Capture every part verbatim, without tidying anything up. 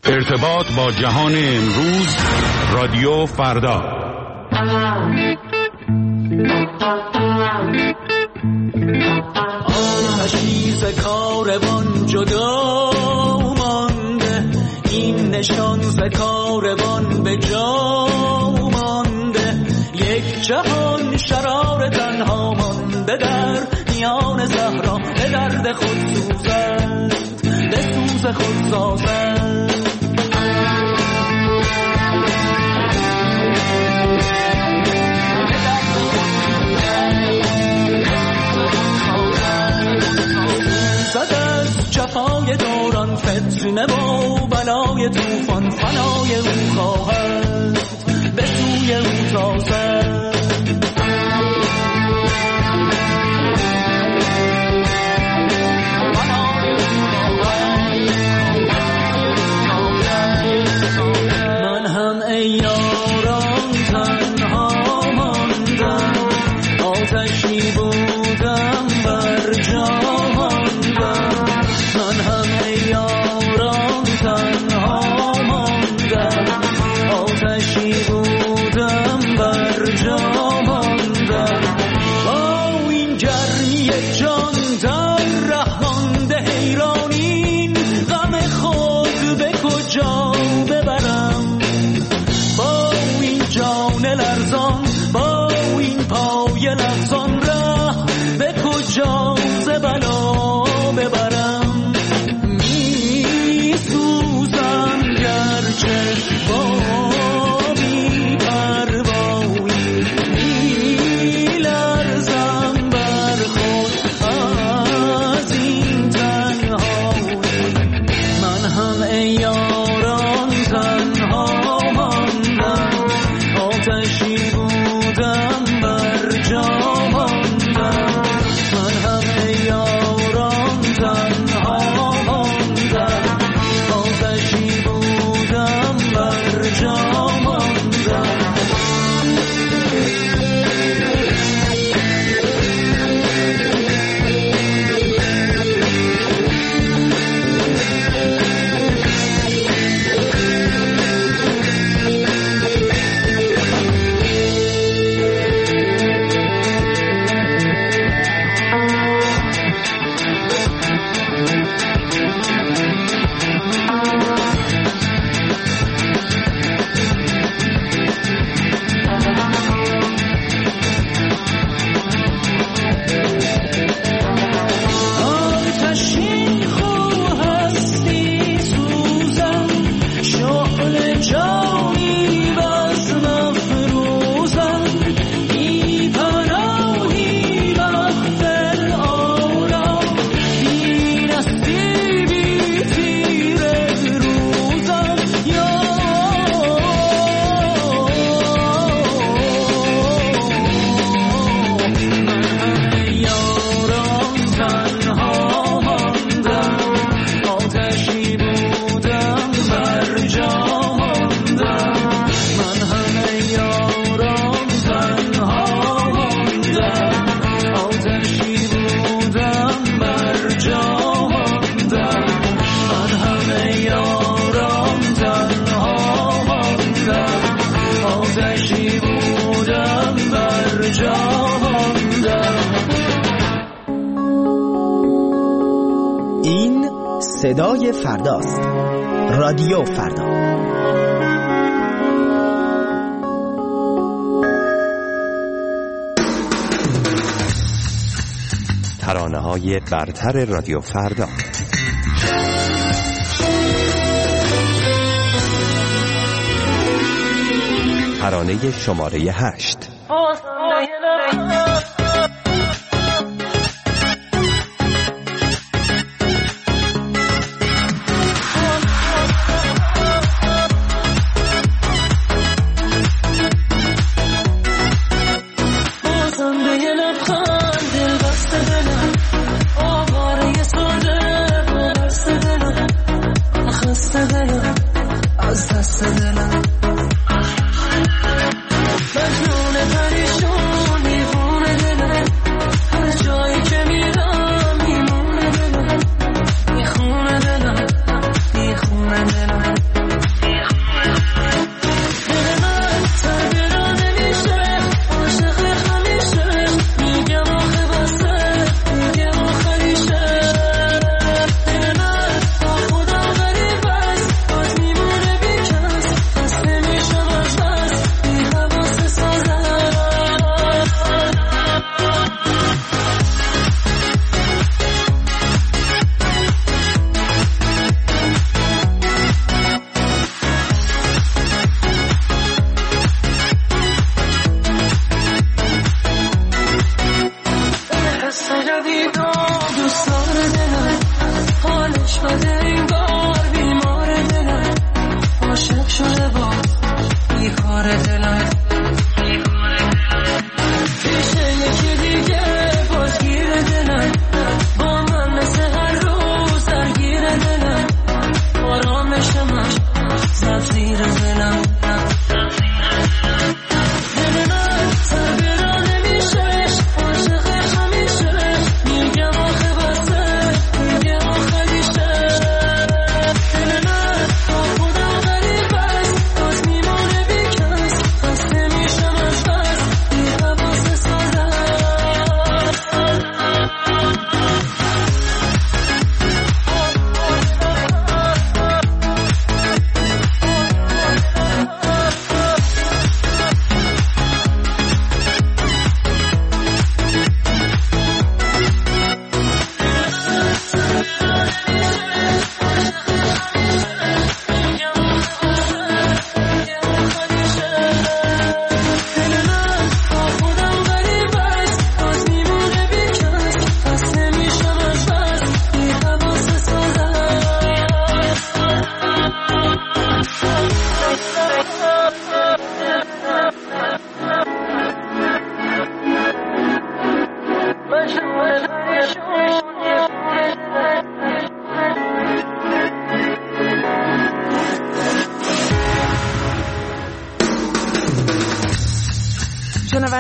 ارتباط با جهان امروز، رادیو فردا. آتشی ز کاروان جدا مانده، این نشان ز کاروان به جا مانده. یک جهان شرار تنها مانده در میان صحرا، به درد خود سوزد، به سوز خود سازد. جفای دوران، فتنه و بلای توفان، فنای او خواهد، به سوی او تازد. من هم ای یاران تنها ماندم، آتشی بودم بر جا ماندم. من هم ای یاران تنها ماندم، آتشی بودم بر جا ماندم. با این گرمی جان در ره مانده حیران، این غم خود به کجا ببرم؟ با این جان لرزان، با این پای لرزان، ره به کجا ز بلا ببرم؟ می سوزم گرچه با بی پروایی، می لرزم بر خود از این تنهایی. من هم ای یاران تنها ماندم، آتشی بودم بر جا ماندم. من هم ای یاران تنها ماندم، آتشی بودم بر جا ماندم. این صدای فرداست. رادیو فردا. ترانه‌های برتر رادیو فردا. ترانه شماره هشت. میخونه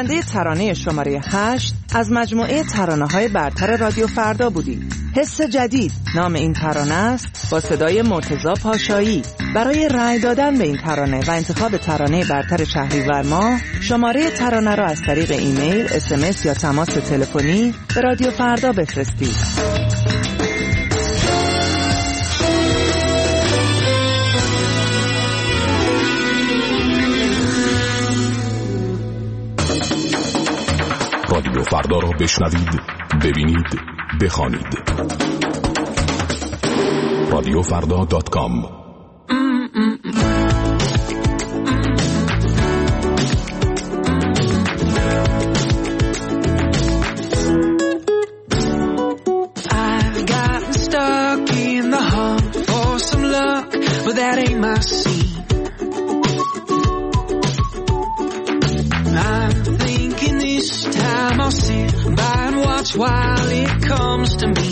شنونده ترانه شماره هشت از مجموعه ترانه‌های برتر رادیو فردا بودید. حس جدید نام این ترانه است، با صدای مرتضی پاشایی. برای رأی دادن به این ترانه و انتخاب ترانه برتر شهریور ماه، شماره ترانه را از طریق ایمیل، اس ام اس یا تماس تلفنی به رادیو فردا بفرستید. رادیو فردا را بشنوید، ببینید، بخوانید. رادیو فردا دات کام. I've gotten stuck in the hunt for some luck, but that ain't my scene. I'm thinking this time I'll sit by and watch while it comes to me.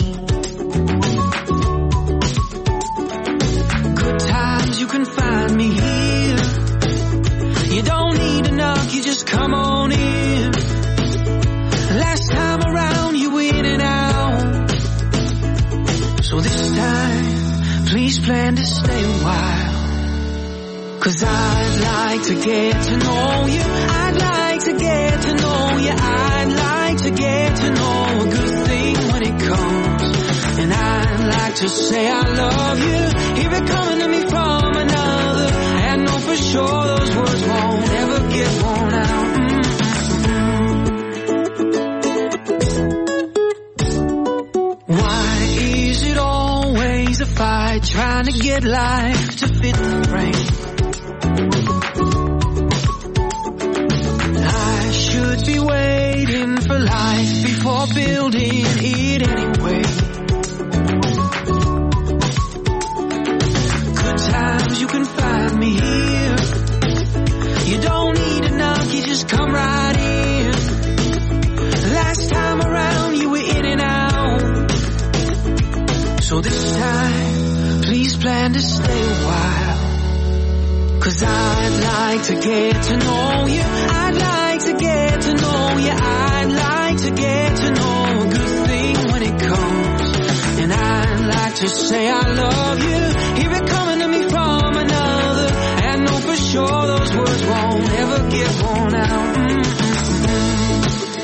Good times you can find me here. You don't need to knock, you just come on in. Last time around you in and out, so this time please plan to stay a while. 'Cause I'd like to get to know you, I'd like to get to know you, I'd like to get to know a good thing when it comes. And I'd like to say I love you, hear it coming to me from another, and know for sure those words won't ever get worn out. Mm-hmm. Why is it always a fight trying to get life to fit the frame? I should be waiting for life before building it anyway. Good times you can find me here. You don't need a knock, you just come right in. Last time around you were in and out, so this time please plan to stay a while. 'Cause I'd like to get to know you, I'd like to get to know you, I'd like to get to know a good thing when it comes. And I'd like to say I love you, hear it coming to me from another, and know for sure those words won't ever get worn out. Mm-hmm.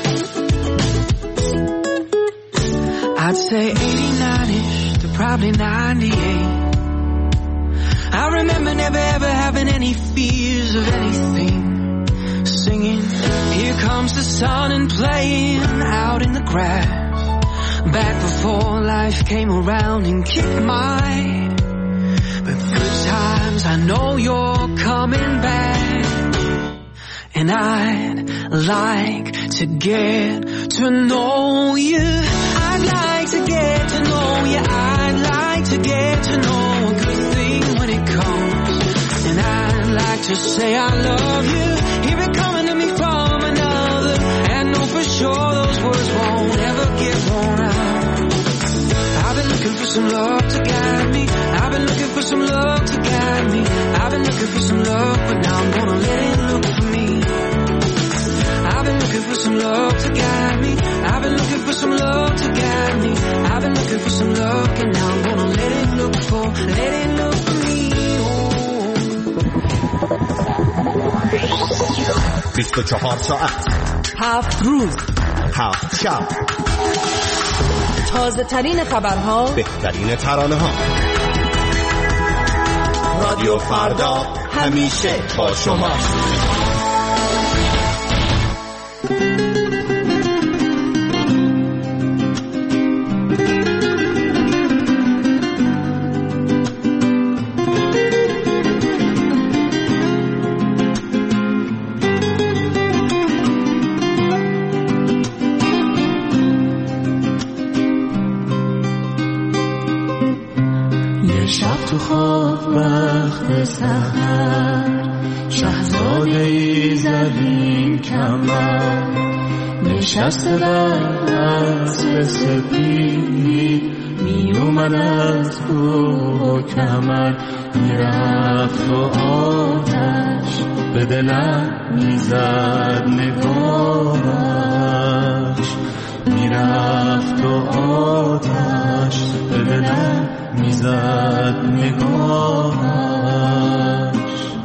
I'd say eighty-nine-ish to probably ninety-eight. I remember never ever having any fears of anything. Singing, here comes the sun, and playing out in the grass. Back before life came around and kicked my but good times, I know you're coming back. And I'd like to get to know you, I'd like to get to know you, I'd like to get to know a good thing when it comes. And I'd like to say I love you, hear it coming to me from another, and know for sure those words won't ever get worn out. I've been looking for some love to guide me, I've been looking for some love to guide me, I've been looking for some love, but now I'm gonna let it look for me. I've been looking for some love to guide me, I've been looking for some love to guide me, I've been looking for some love, and now I'm gonna let it look for, let it look for me. بیست و چهار ساعت، هفت روز، هفت شب، تازه ترین خبرها، بهترین ترانه ها. رادیو فردا همیشه با شماست. تو خواب وقت سحر شهزاده ای زمین کمر نشسته در اسب سپید می اومد از کوه و کمر، میرفت و آتش به دلم میزد نگاهش، میرفت و آتش به دلم میزد نگاهش.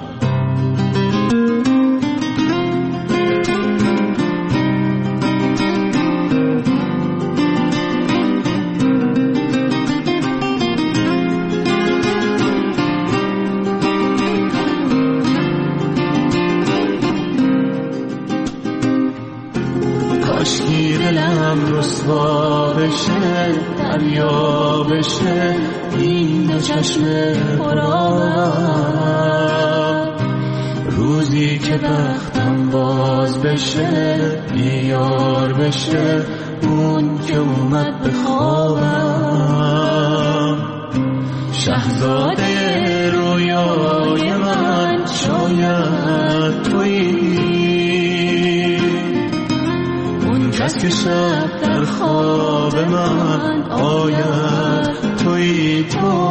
کاشکی دلم رسوا بشه، دریا بشه این دو چشم پرآب، روزی که بختم باز بشه، بیار بشه اون که اومد به خوابم. شهزاده رویای من شاید تویی، کس که شب در خواب من آید توی تو.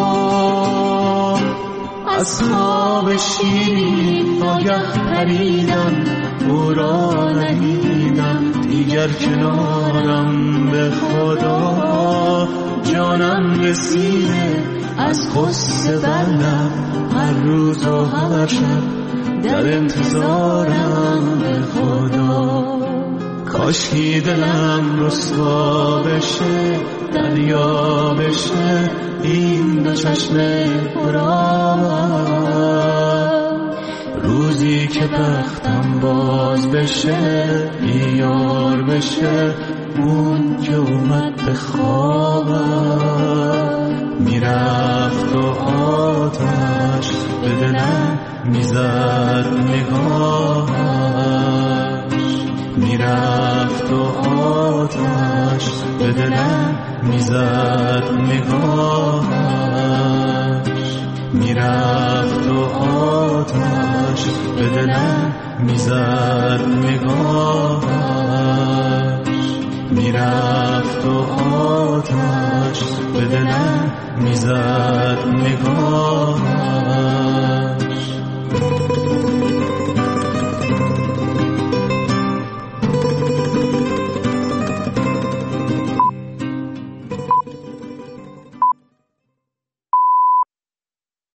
از خواب شیرین ناگه پریدم، او را ندیدم دیگر کنارم، به خدا جانم رسیده از غصه بر لب، هر روز و هر شب در انتظارم، به خدا. کاشکی دلم رسوا بشه، دریا بشه این دو چشم پرآب، روزی که بختم باز بشه، بیار بشه اون که اومد به خوابم. میرفت و آتش به دلم میزد نگاهش، میرفت و آتش به دلم میزد نگاهش، میرفت و آتش به دلم میزد نگاهش، میرفت و آتش به دلم میزد نگاهش.